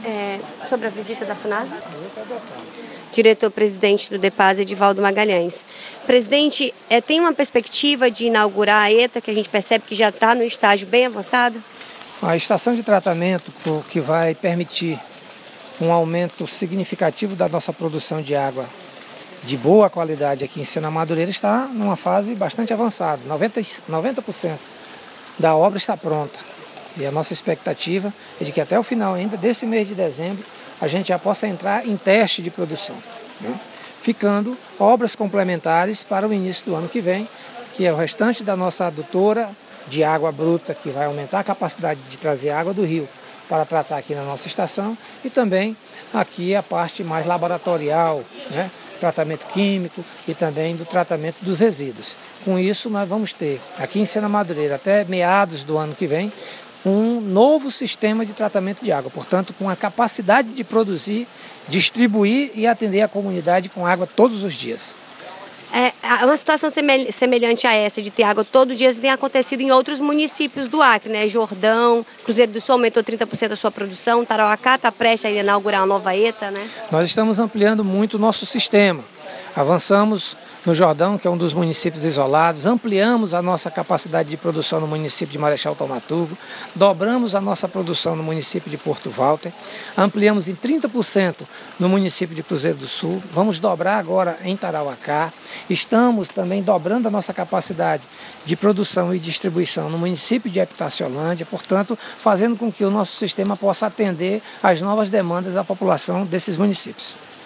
Sobre a visita da FUNASA? Diretor-presidente do DEPAS, Edivaldo Magalhães. Presidente, tem uma perspectiva de inaugurar a ETA, que a gente percebe que já está no estágio bem avançado? A estação de tratamento, que vai permitir um aumento significativo da nossa produção de água de boa qualidade aqui em Sena Madureira, está numa fase bastante avançada. 90% da obra está pronta. E a nossa expectativa é de que até o final ainda desse mês de dezembro a gente já possa entrar em teste de produção, né? Ficando obras complementares para o início do ano que vem, que é o restante da nossa adutora de água bruta, que vai aumentar a capacidade de trazer água do rio para tratar aqui na nossa estação, e também aqui a parte mais laboratorial, né? Tratamento químico e também do tratamento dos resíduos. Com isso, nós vamos ter aqui em Sena Madureira, até meados do ano que vem, um novo sistema de tratamento de água, portanto, com a capacidade de produzir, distribuir e atender a comunidade com água todos os dias. Uma situação semelhante a essa, de ter água todo dia, tem acontecido em outros municípios do Acre, né? Jordão, Cruzeiro do Sul aumentou 30% da sua produção, Tarauacá está prestes a inaugurar uma nova ETA, né? Nós estamos ampliando muito o nosso sistema. Avançamos no Jordão, que é um dos municípios isolados, ampliamos a nossa capacidade de produção no município de Marechal Thaumaturgo, dobramos a nossa produção no município de Porto Walter, ampliamos em 30% no município de Cruzeiro do Sul, vamos dobrar agora em Tarauacá, estamos também dobrando a nossa capacidade de produção e distribuição no município de Epitaciolândia, portanto, fazendo com que o nosso sistema possa atender às novas demandas da população desses municípios.